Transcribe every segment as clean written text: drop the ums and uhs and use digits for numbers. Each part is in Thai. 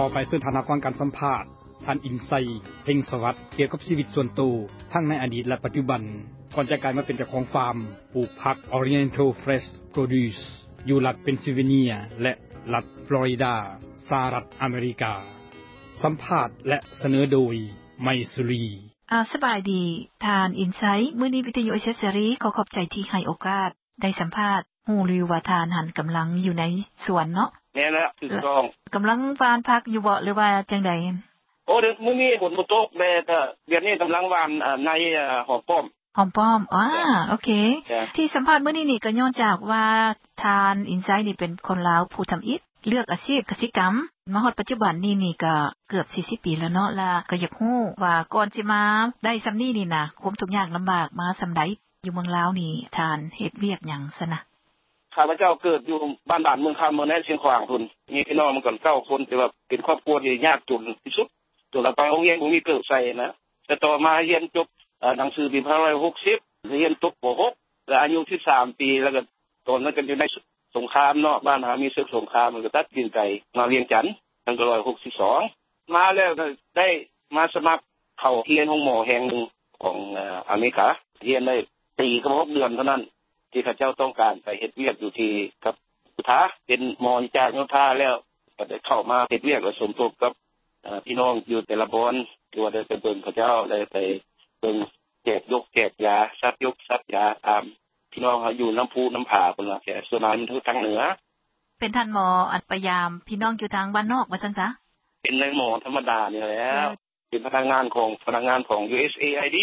ต่อไปซึ่งทานฟังการสัมภาษณ์ท่านอินไซต์เพ็งสวัสดิ์เกี่ยวกับชีวิตส่วนตัวทั้งในอดีตและปัจจุบันก่อนจะกลายมาเป็นเจ้าของฟาร์มปลูกผัก Oriental Fresh Produce อยู่รัฐเพนซิลเวเนียและรัฐฟลอริดาสหรัฐอเมริกาสัมภาษณ์และเสนอโดยไมสุรีสบายดีทานอินไซต์มื้อนี้วิทยุเอเสรีขอขอบใจที่ให้โอกาสได้สัมภาษณ์ฮู้ลือว่าทานหันกําลังอยู่ในสวนเนาะแม่นแล้วถูกต้องกําลังหว่านผักอยู่บ่หรือว่าจังได๋โอ้มื้อนี้ฝนบ่ตกแต่เดี๋ยวนี้กําลังหว่านในหอมป้อมโอเคที่สัมภาษณ์มื้อนี้นี่ก็ย้อนจากว่าทานอินไซต์นี่เป็นคนลาวผู้ทําอิฐเลือกอาชีพกสิกรรมมาฮอดปัจจุบันนี่ก็เกือบ40ปีแล้วเนาะล่ะก็อยากฮู้ว่าก่อนสิมาได้ซำนี้นี่นะความทุกข์ยากลําบากมาซำใดอยู่เมืองลาวนี่ทานเฮ็ดเวียกหยังซะนะข้าพเจ้าเกิดอยู่บ้านเมืองคำเมืองในเชียงขวางพุ่นมีพี่น้องมันกัน9คนแต่ว่าเป็นครอบครัวที่ยากจนที่สุดตัวละไปโรงเรียนบ่มีเกิดใส่นะแต่ต่อมาเรียนจบหนังสือปี1960เรียนจบป .6 แล้วอายุ13ปีแล้วก็ตอนนั้นก็อยู่ในสงครามเนาะบ้านหามีศึกสงครามมันก็ตัดสินใจมาเวียงจันทน์1962มาแล้วก็ได้มาสมัครเข้าเรียนโรงหมอแห่งนึงของอเมริกาเรียนได้ปีกับ6เดือนเท่านั้นที่ข้าเจ้าต้องการไปเฮ็ดเวียกอยู่ที่กับอุทาเป็นหมอจากโยธาแล้วก็ได้เข้ามาเฮ็ดเวียกและสมทบกับพี่น้องอยู่แต่ละบอนที่ว่าได้ไปเบิ่งข้าเจ้าได้ไปเบิ่งแจกยกแจกยาซักยกซักยาตามพี่น้องเขาอยู่น้ำพูน้ำผาพุ่นล่ะแค่ส่วนนั้นมันทางเหนือเป็นท่านหมออัดพยายามพี่น้องอยู่ทางบ้านนอกว่าซั่นซะเป็นนายหมอธรรมดานี่แหละเป็นพนักงานของ USAID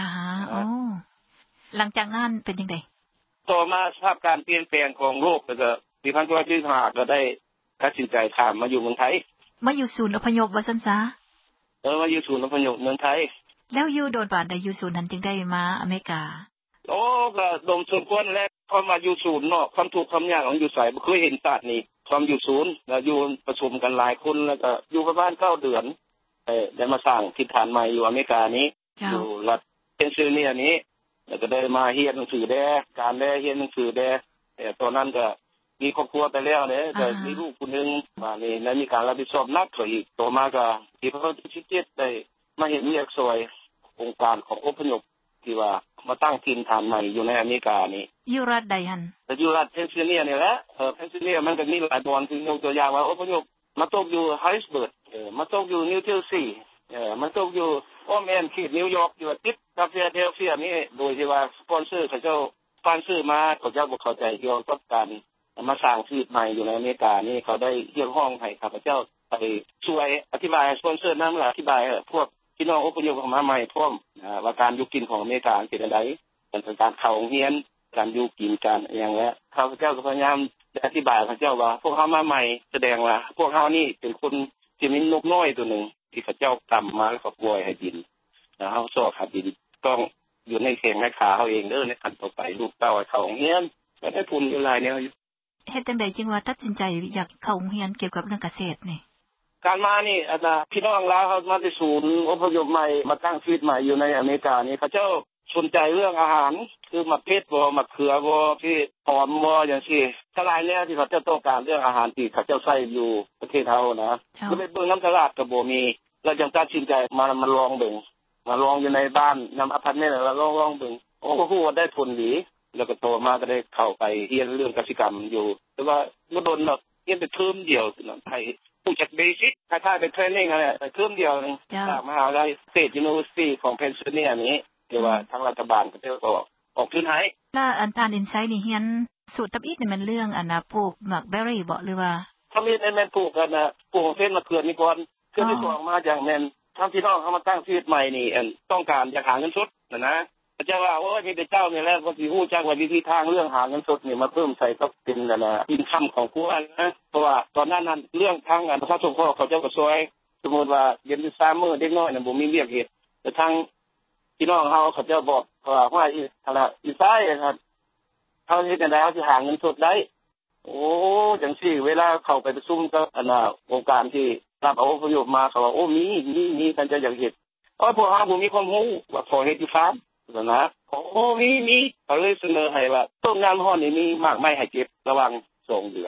หลังจากนั้นเป็นจังได๋ต่อมาสภาพการเปลี่ยนแปลงของโลกแล้วก็ปี1945ก็ได้ตัดสินใจข้ามมาอยู่เมืองไทยมาอยู่ศูนย์อพยพว่าซั่นซะมาอยู่ศูนย์อพยพเมืองไทยแล้วอยู่โดนปานใดอยู่ศูนย์นั้นจึงได้มาอเมริกาก็ดมสมควรแล้วพอมาอยู่ศูนย์เนาะความทุกข์ความยากของอยู่ไสบ่เคยเห็นชาตินี้ความอยู่ศูนย์แล้วอยู่ประชุมกันหลายคนแล้วก็อยู่ประมาณ9เดือนได้มาสร้างที่ฐานใหม่อยู่อเมริกานี้อยู่รัฐเพนซิลเวเนียนี้แล้วก็ได้มาเรียนหนังสือแดการได้เรียนหนังสือแดแต่ตอนนั้นก็มีครอบครัวไปแล้วเด้ก็มีลูกคนนึงมานี่แล้วมีการรับผิดชอบหนักอีกต่อมาก็ปี2017ได้มาเฮ็ดเวียกช่วยองค์การของอพยพที่ว่ามาตั้งถิ่นฐานใหม่อยู่ในอเมริกานี่อยู่รัฐใดหั่นอยู่รัฐเพนซิลเวเนียนี่แหละเพนซิลเวเนียมันก็มีหลายบอนที่ยกตัวอย่างว่าอพยพมาตกอยู่ไฮส์เบิร์กมาตกอยู่นิวเจอร์ซีย์มันตกอยู่แม่นเขตนิวยอร์กอยู่ติดกับฟิลาเดลเฟียนี่โดยที่ว่าสปอนเซอร์เขาเจ้าสปอนเซอร์มาเขาเจ้าบ่เข้าใจเกี่ยวกับการมาสร้างชีวิตใหม่อยู่ในอเมริกานี่เขาได้เรียกร้องให้ข้าพเจ้าไปช่วยอธิบายสปอนเซอร์นำอธิบายพวกพี่น้องอพยพเข้ามาใหม่พร้อมว่าการอยู่กินของอเมริกาเป็นจังได๋เป็นการเข้าโรงเรียนการอยู่กินกันอย่างแล้วข้าพเจ้าก็พยายามอธิบายเขาเจ้าว่าพวกเฮามาใหม่แสดงว่าพวกเฮานี่เป็นคนที่มีนกน้อยตัวนึงที่เขาเจ้ากำมาแล้วก็ปล่อยให้ดินแล้วเฮาสอกหาดินต้องอยู่ในแข้งในขาเฮาเองเด้อในขั้นต่อไปลูกเต้าให้เข้าโรงเรียนก็ได้ทุนอยู่หลายแนวอยู่เฮ็ดจังได๋จึงว่าตัดสินใจอยากเข้าโรงเรียนเกี่ยวกับเรื่องเกษตรนี่การมานี่พี่น้องลาวเฮามาที่ศูนย์อพยพใหม่มาตั้งชีวิตใหม่อยู่ในอเมริกานี่เขาเจ้าสนใจเรื่องอาหารคือมะเขือบ่มะเขือบ่ที่หอมบ่จังซี่หลายแนวที่เขาเจ้าต้องการเรื่องอาหารที่เขาเจ้าใช้อยู่ประเทศเฮานะก็ไปเบิ่งน้ำตลาดก็บ่มีแล้วจังตัดสินใจมาลองเบิ่งมาลองอยู่ในบ้านนำอพาร์ตเมนต์แล้วลองเบิ่งโอ้โหได้ผลดีแล้วก็โตมาก็ได้เข้าไปเรียนเรื่องกสิกรรมอยู่แต่ว่าบ่โดนดอกเรียนไปเทอมเดียวนั่นให้ผู้จักเบสิกคล้ายๆเป็นเทรนนิ่งนั่นแหละเทอมเดียวนึงจากมหาวิทยาลัย State University ของเพนซิลเวเนียนี้ที่ว่าทางรัฐบาลก็ได้ออกทุนให้แล้วอันทานอินไซต์นี่เรียนสูตรตับอิฐนี่มันเรื่องปลูกมักเบอร์รี่บ่หรือว่าถ้ามีแม่นปลูกกันปลูกเส้นมะเขือนี่ก่อนคือที่2มาอย่างแม่นทั้งพี่น้องเฮามาตั้งชีวิตใหม่นี่ต้องการอยากหาเงินสดนะอาจารย์ว่าโอ้ยนี่เจ้านี่แหละบ่สิฮู้จักว่าวิธีทางเรื่องหาเงินสดนี่มาเพิ่มใส่กับเป็นอินคัมของผู้นะเพราะว่าตอนนั้นเรื่องทางประชาชนเขาเจ้าก็ช่วยสมมุติว่าเย็น3มื้อเด็กน้อยน่ะบ่มีเวียกเฮ็ดแต่ทางพี่น้องเฮาเขาเจ้าบอกว่าอีซ้ายครับเฮาเฮ็ดจังได๋เฮาสิหาเงินสดได้โอ้จังซี่เวลาเข้าไปประชุมกับองค์การที่รับเอาอพยพมาเขาว่าโอ้มีท่านจะอยากเฮ็ดพวกเฮาบ่มีความรู้ว่าขอเฮ็ดอยู่ฟาร์มนะโอ้มีเขาเลยเสนอให้ว่าต้นน้ำฮ้อนนี่มีมากไม้ให้เก็บระหว่าง2เดือน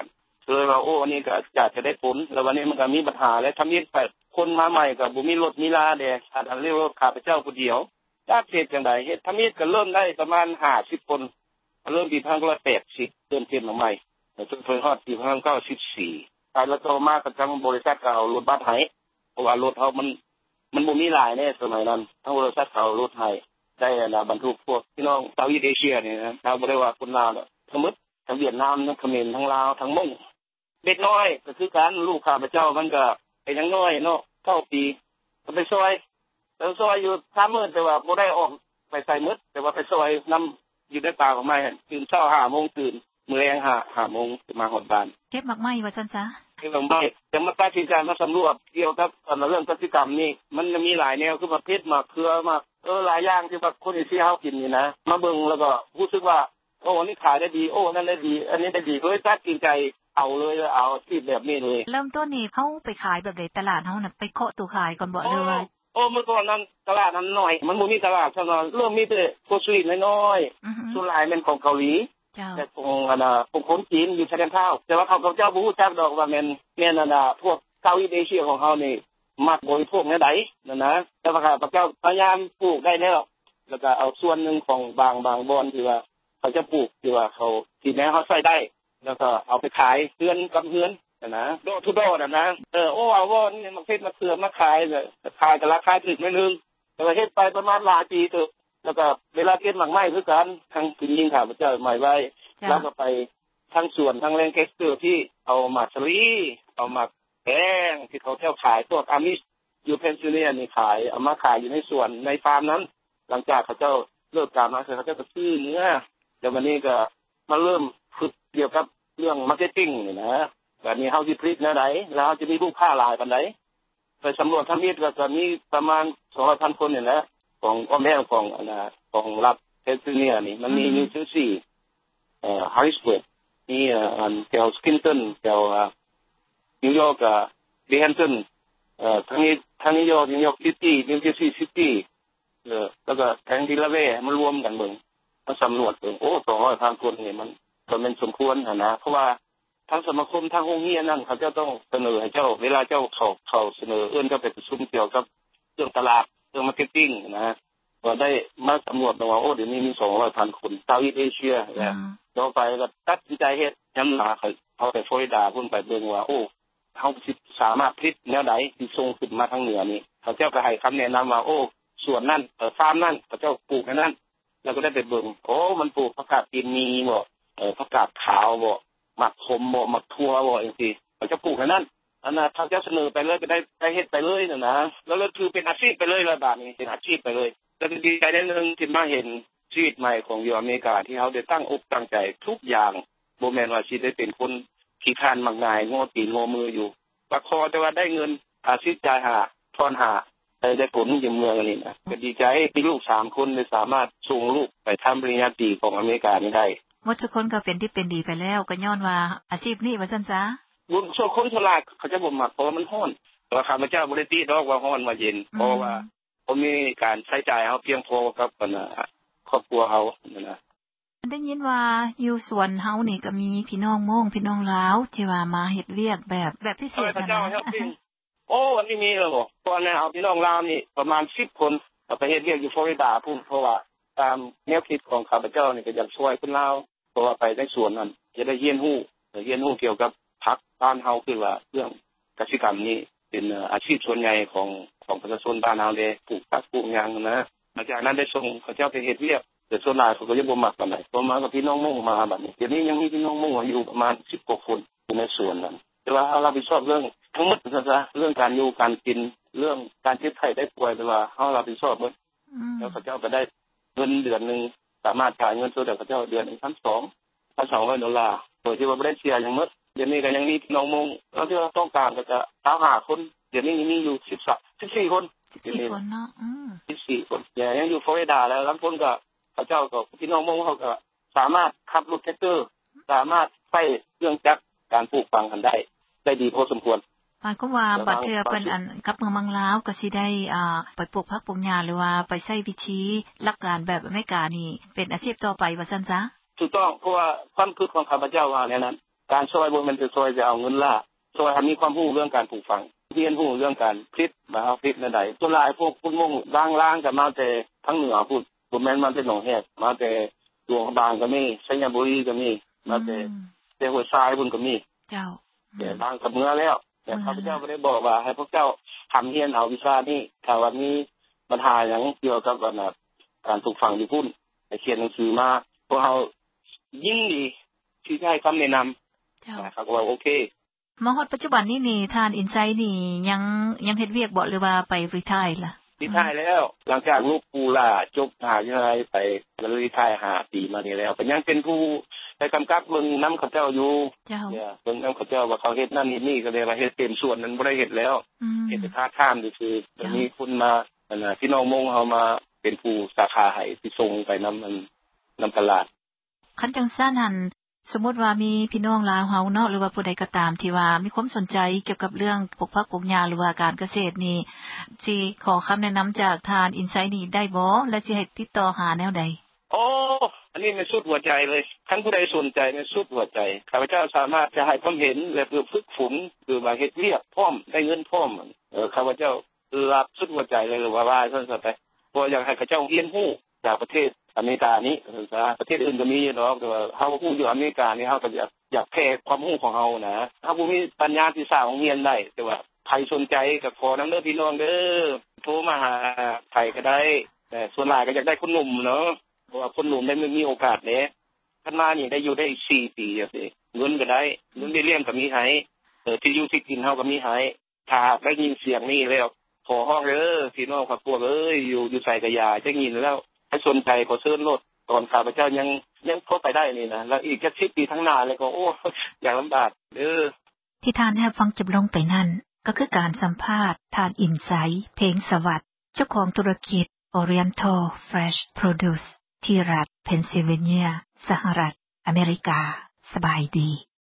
เลยว่าโอ้อันนี้ก็จะได้ผลแล้ววันนี้มันก็มีปัญหาแล้วทำนี้ไปคนมาใหม่ก็บ่มีรถมีลาแดอันเรียกว่าข้าพเจ้าผู้เดียวจักเฮ็ดจังได๋เฮ็ดทำนี้ก็เริ่มได้ประมาณ50คนเริ่มปี1980เริ่มเฮ็ดมาใหม่จนถึงฮอดปี1994ไปแล้วต่อมาก็ทางบริษัทก็เอารถบัสให้เพราะว่ารถเฮามันบ่มีหลายแน่สมัยนั้นทางบริษัทเขารถให้ได้นะบรรทุกพวกพี่น้องชาวอีสเอเชียนี่นะเราบ่ได้ว่าคนลาวดอกทั้งหมดทั้งเวียดนามทั้งเขมรทั้งลาวทั้งมงเด็กน้อยก็คือกันลูกข้าพเจ้ามันก็เป็นยังน้อยเนาะ9ปีก็ไปซอยอยู่3มื้อแต่ว่าบ่ได้ออกไปใส่มื้อแต่ว่าไปซอยนํอยู่ในป่าของไม้ตื่นเช้า 5:00 นตื่นมื้อแลง 5:00 นมาฮอดบ้านเก็บหมากไม้ว่าซั่นซะเก็บหมากไม้จะมาตัดสินใจมาสำรวจเกี่ยวกับเรื่องกสิกรรมนี่มันมีหลายแนวคือประเภทมะเขือมะหลายอย่างที่ว่าคนอีสานเฮากินนี่นะมาเบิ่งแล้วก็รู้สึกว่าโอ้อันนี้ขายได้ดีโอ้นั่นได้ดีอันนี้ได้ดีก็เลยตัดสินใจเอาเลยเอาที่แบบนี้เลยเริ่มต้นนี่เฮาไปขายแบบใดตลาดเฮาน่ะไปเคาะตู้ขายก่อนบ่หรือว่าเมื่อก่อนนั้นตลาดนั้นน้อยมันบ่มีตลาดซะเนาะเริ่มมีแต่โกซุยน้อยๆส่วนหลายเป็นของเกาหลีแต่ของคนจีนอยู่ชายแดนภาคแต่ว่าเขาเจ้าบ่ฮู้จักดอกว่าแม่นพวกเซาท์อีสเอเชียของเฮานี่มักบริโภคแนวใดนั่นนะแต่ว่าพระเจ้าพยายามปลูกได้แล้วก็เอาส่วนนึงของบางบ่อนที่ว่าเขาจะปลูกที่ว่าเขาที่แม้เฮาใช้ได้แล้วก็เอาไปขายเฮือนกับเฮือนนะโดทุโดนะเอาว่านี่มันเฮ็ดมาเสือมาขายเลยขายก็ราคาถูกนิดนึงแต่ว่าเฮ็ดไปประมาณหลายปีเถอะแล้วก็เวลาเก็บหมากไม้คือกันทางคุณยิ่งข้าพเจ้าหมายไว้แล้วก็ไปทางสวนทางแรงเกสเตอร์ที่เอามาสลีเอามาแป้งที่เขาเที่ยวขายพวกอามิชอยู่เพนซิลเวเนียนี่ขายเอามาขายอยู่ในสวนในฟาร์มนั้นหลังจากเขาเจ้าเลิกการมาเขาเจ้าก็ซื้อเนื้อแล้ววันนี้ก็มาเริ่มฝึกเกี่ยวกับเรื่องมาร์เก็ตติ้งนี่นะแบบนี้เฮาสิผลิตแนวใดแล้วเฮาจะมีลูกค้าหลายปานใดไปสำรวจทำนี้ก็มีประมาณ 200,000 คนนี่แหละของแม่ของรัฐเพนซิลเวเนียนี่มันมีนิวเจอร์ซีย์ฮาริสเบิร์กมีแถวสกินตันแถวนิวยอร์กเบนตันทางนิวยอร์กซิตี้นิวเจอร์ซีย์ซิตี้แล้วก็แทงดิลาเวย์มารวมกันเบิ่งมาสำรวจเบิ่งโอ้ 200,000 คนนี่มันก็เป็นสมควรนะเพราะว่าทางสมาคมทางโรงเรียนนั่นเขาจะต้องเสนอให้เจ้าเวลาเจ้าเข้าเสนอเจ้าไปประชุมเกี่ยวกับเรื่องตลาดเรื่องมาร์เก็ตติ้งนะก็ได้มาสำรวจว่าโอ้เดี๋ยวนี้มี 200,000 คนเซาท์อีสเอเชียนะต่อไปก็ตัดสินใจเฮ็ดยามหน้าเขาไปฟลอริดาพุ่นไปเบิ่งว่าโอ้เฮาสิสามารถผลิตแนวใดที่ส่งขึ้นมาทางเหนือนี่เขาเจ้าก็ให้คำแนะนําว่าโอ้ส่วนนั้นฟาร์มนั้นเขาเจ้าปลูกนั้นแล้วก็ได้ไปเบิ่งโอ้มันปลูกผักกาดตีนมีบ่ผักกาดขาวบ่หมักขมบ่หมักทั่วบ่จังซี่เขาจะปลูกนั้นอันน่ะเขาจะเสนอไปเลยก็ได้เฮ็ดไปเลยนะแล้วคือเป็นอาชีพไปเลยละบาดนี้เป็นอาชีพไปเลยแล้วก็ดีใจได้นึงที่มาเห็นชีวิตใหม่ของอยู่อเมริกาที่เฮาได้ตั้งอกตั้งใจทุกอย่างบ่แม่นว่าสิได้เป็นคนขี้คร้านมักง่ายงอตีนงอมืออยู่ประคอแต่ว่าได้เงินอาชีพจ่ายหาทอนหาได้ผลอยู่เมืองนี่นะก็ดีใจที่ลูก3คนได้สามารถส่งลูกไปทำปริญญาตรีของอเมริกานี่ได้หมดทุกคนก็เป็นที่เป็นดีไปแล้วก็ย้อนว่าอาชีพนี้ว่าซั่นซะบุญส่วนคนฉลาดเขาจะบ่มักเพราะมันร้อนแต่ว่าข้าพเจ้าบ่ได้ติดอกว่าร้อนว่าเย็นเพราะว่าผมมีการใช้จ่ายเฮาเพียงพอกับครอบครัวเฮานั่นน่ะได้ยินว่าอยู่สวนเฮานี่ก็มีพี่น้องมงพี่น้องลาวที่ว่ามาเฮ็ดเวียกแบบพิเศษนะโอ้อันนี้มีแล้วบ่ตอนนั้นเอาพี่น้องลาวนี่ประมาณ10คนไปเฮ็ดเวียกอยู่ฟลอริดาพุ่นเพราะว่าตามแนวคิดของข้าพเจ้านี่ก็อยากช่วยคนลาวเพราะว่าไปในสวนนั้นจะได้เรียนรู้เกี่ยวกับผักบ้านเฮาคือว่าเรื่องกสิกรรมนี้เป็นอาชีพส่วนใหญ่ของประชาชนบ้านเฮาเลยปลูกผักปลูกหยังนะหลังจากนั้นได้ส่งเขาเจ้าไปเฮ็ดเวียกแต่ส่วนหลายเขาก็ยังบ่มักปานใดพอมากับพี่น้องมงมาบัดนี้เดี๋ยวนี้ยังมีพี่น้องมงอยู่ประมาณ10กว่าคนอยู่ในสวนนั้นแต่ว่าเฮารับผิดชอบเรื่องทั้งหมดซะเรื่องการอยู่การกินเรื่องการเจ็บไข้ได้ป่วยแต่ว่าเฮารับผิดชอบหมดแล้วเขาเจ้าก็ได้เงินเดือนนึงสามารถจ่ายเงินสดให้เขาเจ้าเดือนนึง$1,200โดยที่ว่าบ่ได้เสียหยังหมดเดี๋ยวนี้ก็ยังมีพี่น้องมงแล้วที่ว่าต้องการก็จะ25คนเดี๋ยวนี้มีอยู่14คน 14คนเนาะ 14คนยังอยู่ฟลอริดาแล้วบางคนก็เขาเจ้าก็พี่น้องมงเขาก็สามารถขับรถแท็กเตอร์สามารถใช้เครื่องจักรการปลูกฝังกันได้ดีพอสมควรหมายความว่าบัดเทื่อเพิ่นกลับเมืองลาวก็สิได้ไปปลูกผักปลูกหญ้าหรือว่าไปใช้วิธีหลักการแบบอเมริกานี่เป็นอาชีพต่อไปว่าซั่นซะถูกต้องเพราะว่าความคิดของข้าพเจ้าว่าแนวนั้นการช่วยบ่แม่นจะช่วยจะเอาเงินล่ะช่วยให้มีความรู้เรื่องการปลูกฝังเรียนรู้เรื่องการผลิตนะครับผลิตในใดส่วนหลายพวกคุณวงล่างๆก็มาแต่ทางเหนือพูดบ่แม่นมาแต่หนองแฮกมาแต่หลวงบางก็มีชัยบุรีก็มีมาแต่ห้วยทรายพุ่นก็มีเจ้าแต่บางก็เมื่อแล้วแต่ข้าพเจ้าบ่ได้บอกว่าให้พวกเจ้าทำเรียนเอาวิชานี้ถ้าว่ามีปัญหาหยังเกี่ยวกับการปลูกฝังอยู่พุ่นให้เขียนหนังสือมาพวกเฮายิ่งดีที่ให้คำแนะนำครับว่าโอเคมาฮอดปัจจุบันนี้นี่ท่านอินไซต์นี่ยังเฮ็ดเวียกบ่หรือว่าไปรีไทร์ล่ะรีไทร์แล้วหลังจากลูกปูล่าจบมหาวิทยาลัยไปแล้วรีไทร์5ปีมานี่แล้วก็ยังเป็นผู้ไปกำกับเบิ่งนำเขาเจ้าอยู่เนี่ยเบิ่งนำเขาเจ้าว่าเขาเฮ็ดนั่นนี่ก็เลยว่าเฮ็ดเต็มส่วนนั้นบ่ได้เฮ็ดแล้วเฮ็ดแต่พาร์ทไทม์ซื่อๆจะมีคนมาพี่น้องมงเฮามาเป็นผู้สาขาให้ที่ส่งไปนำตลาดคันจังซั่นหั่นสมมุติว่ามีพี่น้องลาวเฮาเนาะหรือว่าผู้ใดก็ตามที่ว่ามีความสนใจเกี่ยวกับเรื่องปลูกผักปลูกหญ้าหรือว่าการเกษตรนี่สิขอคำแนะนําจากทานอินไซต์นี่ได้บ่และสิให้ติดต่อหาแนวใดโอ้อันนี้มันสุดหัวใจเลยท่านผู้ใดสนใจมันสุดหัวใจข้าพเจ้าสามารถจะให้ความเห็นและฝึกฝนหรือว่าเฮ็ดเวียกพร้อมได้เงินพร้อมข้าพเจ้ารับสุดหัวใจเลยว่าซั่นซะไปเพราะอยากให้ข้าเจ้าเรียนรู้จากประเทศอเมริกานี้ประเทศอื่นก็มีเนาะแต่ว่าเฮาฮู้อยู่อเมริกานี่เฮาก็อยากแพร่ความรู้ของเฮานะเฮาบ่มีปัญญาที่สร้างโรงเรียนได้แต่ว่าใครสนใจก็ขอนำเด้อพี่น้องเด้อโทรมาหาใครก็ได้แต่ส่วนหลายก็อยากได้คนหนุ่มเนาะเพราะว่าคนหนุ่มได้มีโอกาสแหน่คันมานี่ได้อยู่ได้4ปีจังซี่เงินก็ได้เงินได้เลี้ยงก็มีให้ที่อยู่ที่กินเฮาก็มีให้ถ้าได้ยินเสียงนี้แล้วขอฮ้องเด้อพี่น้องครอบครัวเอ้ยอยู่ไสก็อย่าจะยินแล้วให้สนใจขอเชิญรถตอนข้าพเจ้ายังพอไปได้นี่นะแล้วอีกจัก10ปีข้างหน้าเลยก็โอ้อย่างลำบากที่ท่านได้ฟังจบลงไปนั่นก็คือการสัมภาษณ์ท่านอินไซต์เพ็งสวัสดิ์เจ้าของธุรกิจ Oriental Fresh Produce ที่รัฐเพนซิลเวเนียสหรัฐอเมริกาสบายดี